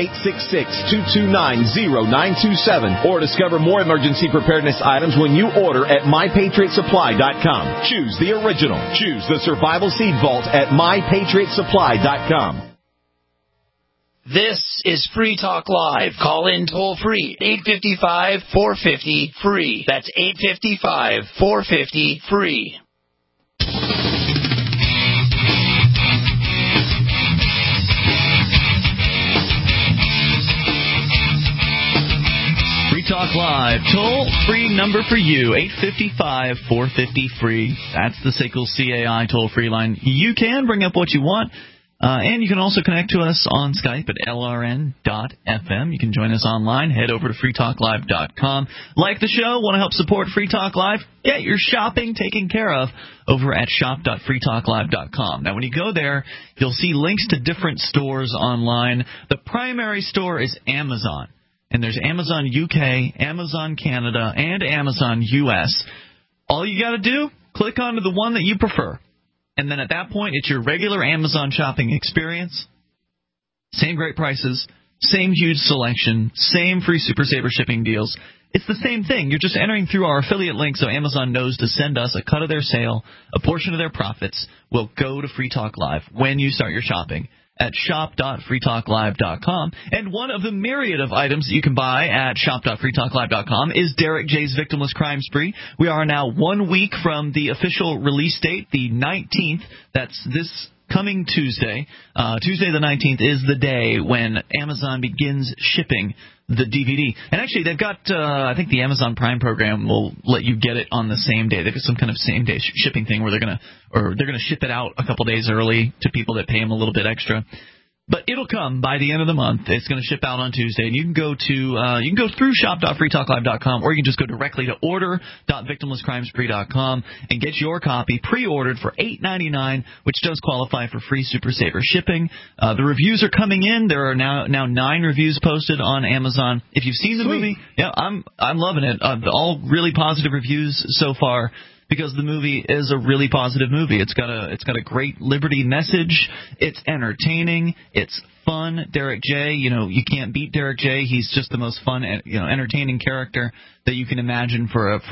866-229-0927. Or discover more emergency preparedness items when you order at MyPatriotSupply.com. Choose the original. Choose the Survival Seed Vault at MyPatriotSupply.com. This is Free Talk Live. Call in toll free, 855-450-FREE. That's 855-450-FREE. Free Talk Live, toll-free number for you, 855-450-FREE. That's the SACL CAI toll-free line. You can bring up what you want. And you can also connect to us on Skype at lrn.fm. You can join us online. Head over to freetalklive.com. Like the show, want to help support Free Talk Live? Get your shopping taken care of over at shop.freetalklive.com. Now, when you go there, you'll see links to different stores online. The primary store is Amazon. And there's Amazon UK, Amazon Canada, and Amazon US. All you got to do, click onto the one that you prefer. And then at that point, it's your regular Amazon shopping experience. Same great prices, same huge selection, same free Super Saver shipping deals. It's the same thing. You're just entering through our affiliate link so Amazon knows to send us a cut of their sale. A portion of their profits will go to Free Talk Live when you start your shopping at shop.freetalklive.com. And one of the myriad of items that you can buy at shop.freetalklive.com is Derek J's Victimless Crime Spree. We are now 1 week from the official release date, the 19th. That's this coming Tuesday. Tuesday the 19th is the day when Amazon begins shipping the DVD. And actually, they've got, I think the Amazon Prime program will let you get it on the same day. They've got some kind of same-day shipping thing where they're going to ship it out a couple days early to people that pay them a little bit extra. But it'll come by the end of the month. It's going to ship out on Tuesday, and you can go through shop.freetalklive.com, or you can just go directly to order.victimlesscrimespree.com and get your copy pre-ordered for $8.99, which does qualify for free Super Saver shipping. The reviews are coming in. There are now 9 reviews posted on Amazon. If you've seen the movie, yeah, I'm loving it. All really positive reviews so far, because the movie is a really positive movie. It's got a great liberty message. It's entertaining. It's fun. Derek J, you can't beat Derek J. He's just the most fun, entertaining character that you can imagine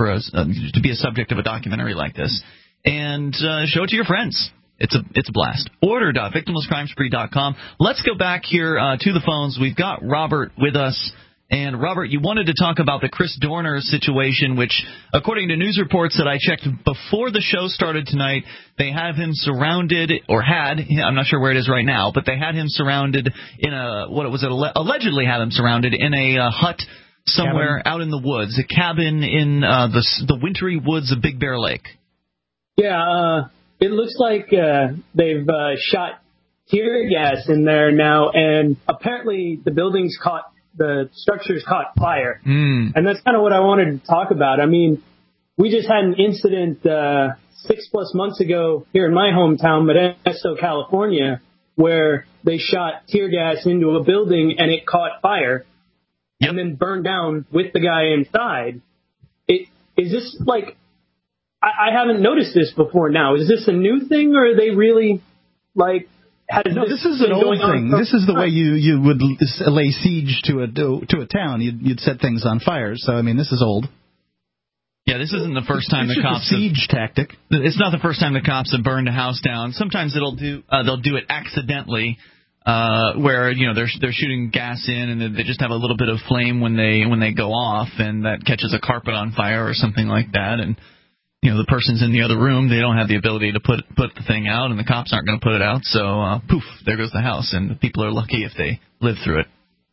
to be a subject of a documentary like this. And show it to your friends. It's a blast. Order.victimlesscrimespree.com. Let's go back here to the phones. We've got Robert with us. And, Robert, you wanted to talk about the Chris Dorner situation, which, according to news reports that I checked before the show started tonight, they have him surrounded, or had, I'm not sure where it is right now, but they had him surrounded in allegedly had him surrounded in a hut somewhere out in the woods, a cabin in the wintry woods of Big Bear Lake. Yeah, it looks like they've shot tear gas in there now, and apparently the building's caught the structures caught fire. And that's kind of what I wanted to talk about. I mean, we just had an incident 6+ months ago here in my hometown, Modesto, California, where they shot tear gas into a building and it caught fire and then burned down with the guy inside. Is this like, I haven't noticed this before now. Is this a new thing, or are they really like, this is an old thing. This is the way you would lay siege to a town. You'd set things on fire. So, I mean, this is old. Yeah, this isn't the first time the cops have... siege tactic. It's not the first time the cops have burned a house down. Sometimes they'll do it accidentally, where they're shooting gas in and they just have a little bit of flame when they go off, and that catches a carpet on fire or something like that, and the person's in the other room. They don't have the ability to put the thing out, and the cops aren't going to put it out. So poof, there goes the house, and the people are lucky if they live through it.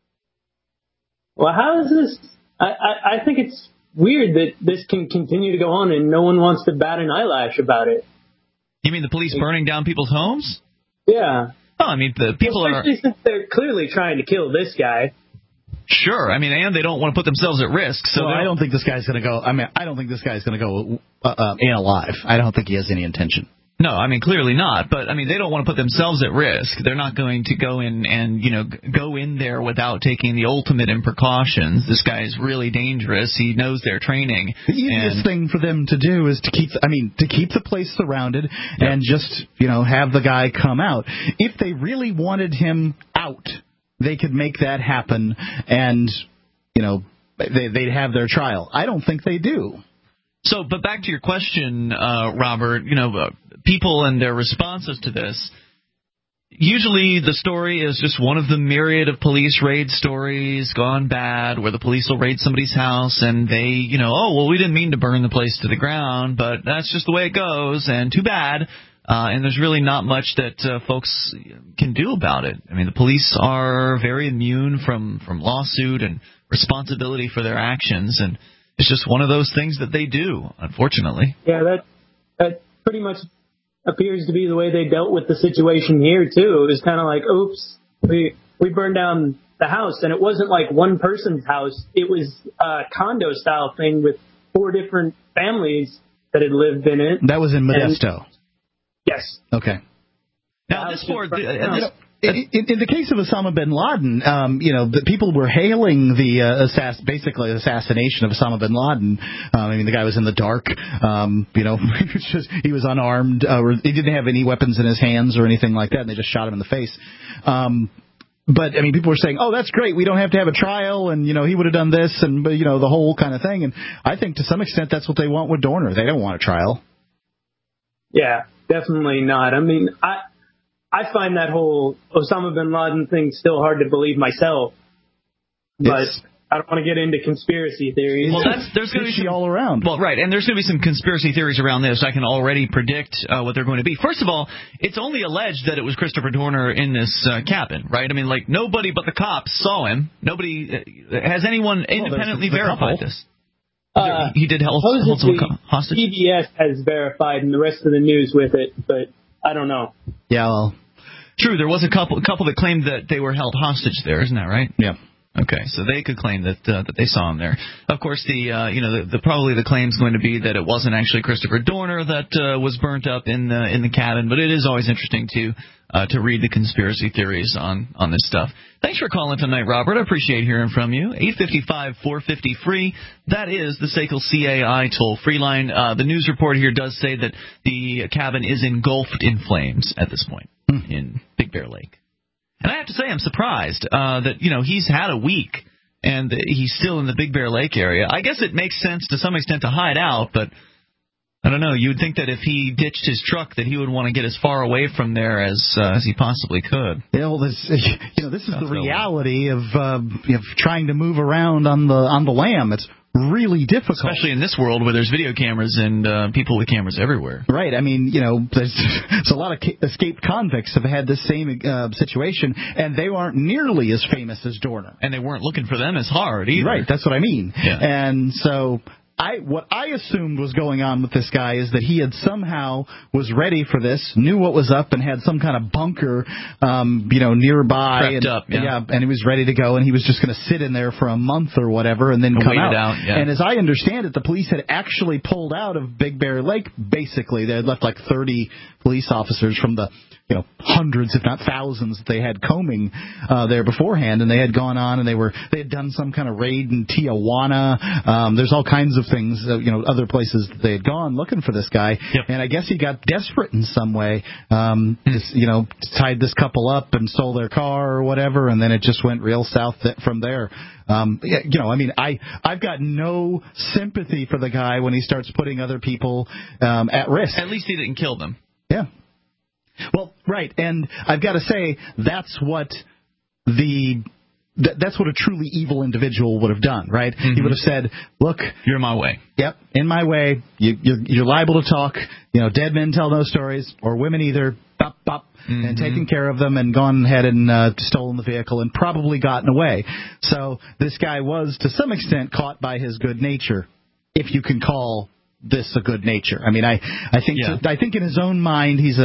Well, how is this? I think it's weird that this can continue to go on and no one wants to bat an eyelash about it. You mean the police burning down people's homes? Yeah. Oh, I mean, the people especially since they're clearly trying to kill this guy. Sure. I mean, and they don't want to put themselves at risk. So I don't think this guy's going to go. I mean, I don't think this guy's going to go in alive. I don't think he has any intention. No, I mean, clearly not. But, I mean, they don't want to put themselves at risk. They're not going to go in and, go in there without taking the ultimate in precautions. This guy is really dangerous. He knows their training. The easiest thing for them to do is to keep the place surrounded and just, have the guy come out. If they really wanted him out, they could make that happen and, they'd have their trial. I don't think they do. So, but back to your question, Robert, people and their responses to this, usually the story is just one of the myriad of police raid stories gone bad where the police will raid somebody's house and they, we didn't mean to burn the place to the ground, but that's just the way it goes and too bad. And there's really not much that folks can do about it. I mean, the police are very immune from lawsuit and responsibility for their actions, and it's just one of those things that they do, unfortunately. Yeah, that pretty much appears to be the way they dealt with the situation here, too. It was kind of like, oops, we burned down the house, and it wasn't like one person's house. It was a condo-style thing with 4 different families that had lived in it. That was in Modesto. Yes. Okay. Now, this board... In the case of Osama bin Laden, the people were hailing the assassination of Osama bin Laden. I mean, the guy was in the dark. He was unarmed. He didn't have any weapons in his hands or anything like that, and they just shot him in the face. But, I mean, people were saying, oh, that's great. We don't have to have a trial, and, he would have done this, and, the whole kind of thing. And I think to some extent that's what they want with Dorner. They don't want a trial. Yeah, definitely not. I mean, I find that whole Osama bin Laden thing still hard to believe myself. But I don't want to get into conspiracy theories. Well, there's going to be all around. Well, right, and there's going to be some conspiracy theories around this. I can already predict what they're going to be. First of all, it's only alleged that it was Christopher Dorner in this cabin, right? I mean, like, nobody but the cops saw him. Nobody has anyone independently verified this. He did hold someone hostage. PBS has verified, and the rest of the news with it, but I don't know. Yeah, well, true. There was a couple that claimed that they were held hostage there. Isn't that right? Yeah. Okay, so they could claim that they saw him there. Of course, probably the claim's going to be that it wasn't actually Christopher Dorner that was burnt up in the cabin. But it is always interesting to read the conspiracy theories on this stuff. Thanks for calling tonight, Robert. I appreciate hearing from you. 855-450-FREE. That is the SACL CAI toll-free line. The news report here does say that the cabin is engulfed in flames at this point in Big Bear Lake. And I have to say I'm surprised that, he's had a week and he's still in the Big Bear Lake area. I guess it makes sense to some extent to hide out, but I don't know. You would think that if he ditched his truck that he would want to get as far away from there as he possibly could. Yeah, well, this is the reality of trying to move around on the lam. It's really difficult, especially in this world where there's video cameras and people with cameras everywhere. Right. I mean, there's a lot of escaped convicts have had this same situation, and they aren't nearly as famous as Dorner. And they weren't looking for them as hard either. Right. That's what I mean. Yeah. And so what I assumed was going on with this guy is that he had somehow was ready for this, knew what was up, and had some kind of bunker, nearby. Prepped up, yeah. And he was ready to go, and he was just going to sit in there for a month or whatever, and then come out. And as I understand it, the police had actually pulled out of Big Bear Lake. Basically, they had left like 30 police officers from the hundreds, if not thousands, that they had combing there beforehand, and they had gone on and they had done some kind of raid in Tijuana. There's all kinds of things, other places that they had gone looking for this guy, and I guess he got desperate in some way. Tied this couple up and stole their car or whatever, and then it just went real south from there. I've got no sympathy for the guy when he starts putting other people at risk. At least he didn't kill them. Yeah. Well, right, and I've got to say that's what that's what a truly evil individual would have done, right? Mm-hmm. He would have said, "Look, you're in my way. Yep, in my way. You're liable to talk. Dead men tell no stories, or women either. Bop, bop." Mm-hmm. And taken care of them and gone ahead and stolen the vehicle and probably gotten away. So this guy was, to some extent, caught by his good nature, if you can call this a good nature. I mean, I think in his own mind he's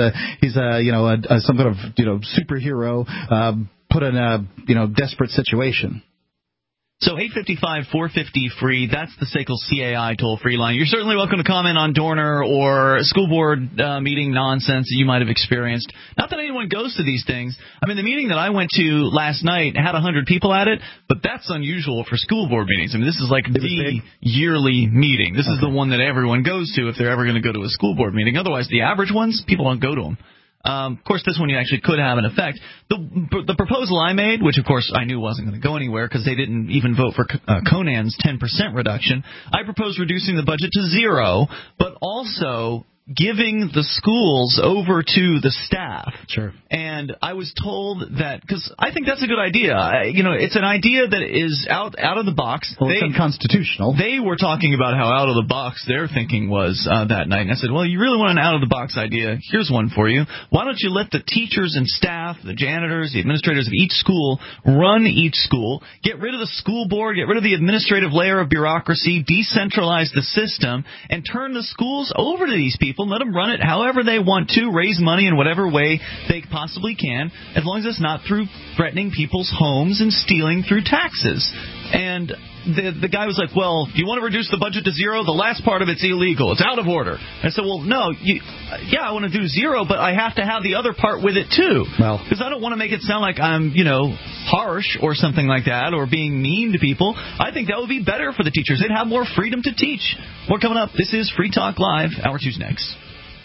some kind of superhero put in a desperate situation. So 855-450-FREE, that's the SACL CAI toll-free line. You're certainly welcome to comment on Dorner or school board meeting nonsense that you might have experienced. Not that anyone goes to these things. I mean, the meeting that I went to last night had 100 people at it, but that's unusual for school board meetings. I mean, this is like the yearly meeting. This is the one that everyone goes to if they're ever going to go to a school board meeting. Otherwise, the average ones, people don't go to them. Of course, this one you actually could have an effect. The proposal I made, which of course I knew wasn't going to go anywhere because they didn't even vote for Conan's 10% reduction, I proposed reducing the budget to zero, but also giving the schools over to the staff. Sure. And I was told that, because I think that's a good idea. It's an idea that is out of the box. Well, it's unconstitutional. They were talking about how out of the box their thinking was that night. And I said, well, you really want an out of the box idea? Here's one for you. Why don't you let the teachers and staff, the janitors, the administrators of each school run each school, get rid of the school board, get rid of the administrative layer of bureaucracy, decentralize the system, and turn the schools over to these people. Let them run it however they want to, raise money in whatever way they possibly can, as long as it's not through threatening people's homes and stealing through taxes. And the guy was like, well, you want to reduce the budget to zero? The last part of it's illegal. It's out of order. I said, well, no, I want to do zero, but I have to have the other part with it, too. Well, because I don't want to make it sound like I'm, harsh or something like that or being mean to people. I think that would be better for the teachers. They'd have more freedom to teach. More coming up. This is Free Talk Live. Hour 2's next.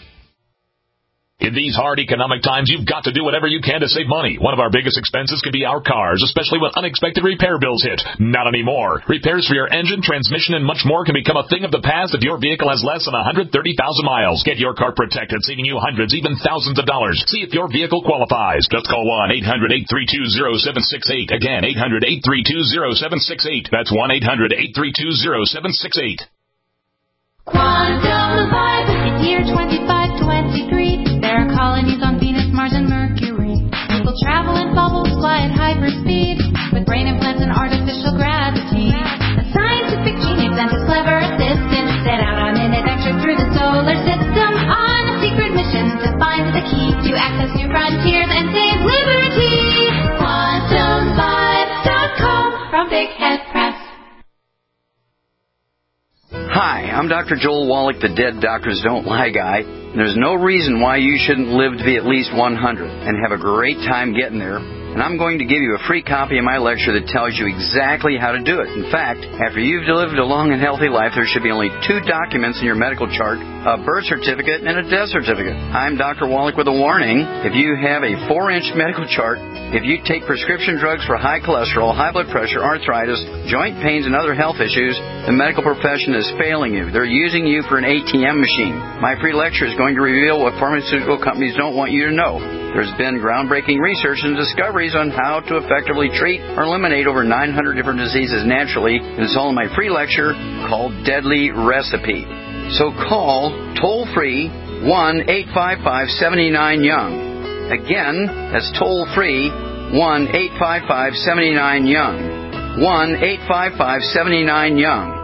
In these hard economic times, you've got to do whatever you can to save money. One of our biggest expenses can be our cars, especially when unexpected repair bills hit. Not anymore. Repairs for your engine, transmission, and much more can become a thing of the past if your vehicle has less than 130,000 miles. Get your car protected, saving you hundreds, even thousands of dollars. See if your vehicle qualifies. Just call 1-800-832-0768. Again, 800-832-0768. That's 1-800-832-0768. Quantum Life, it's year 2523. There are colonies on Venus, Mars, and Mercury. People travel in bubbles, fly at hyperspeed, with brain implants and artificial gravity. A scientific genius and his clever assistant set out on an adventure through the solar system on a secret mission to find the key to access new frontiers and save liberty. QuantumVibes.com from Big Head Press. Hi, I'm Dr. Joel Wallach, the Dead Doctors Don't Lie guy. There's no reason why you shouldn't live to be at least 100 and have a great time getting there. And I'm going to give you a free copy of my lecture that tells you exactly how to do it. In fact, after you've lived a long and healthy life, there should be only 2 documents in your medical chart, a birth certificate and a death certificate. I'm Dr. Wallach with a warning. If you have a 4-inch medical chart, if you take prescription drugs for high cholesterol, high blood pressure, arthritis, joint pains, and other health issues, the medical profession is failing you. They're using you for an ATM machine. My free lecture is going to reveal what pharmaceutical companies don't want you to know. There's been groundbreaking research and discoveries on how to effectively treat or eliminate over 900 different diseases naturally, and it's all in my free lecture called Deadly Recipe. So call toll-free 1-855-79-YOUNG. Again, that's toll-free 1-855-79-YOUNG. 1-855-79-YOUNG.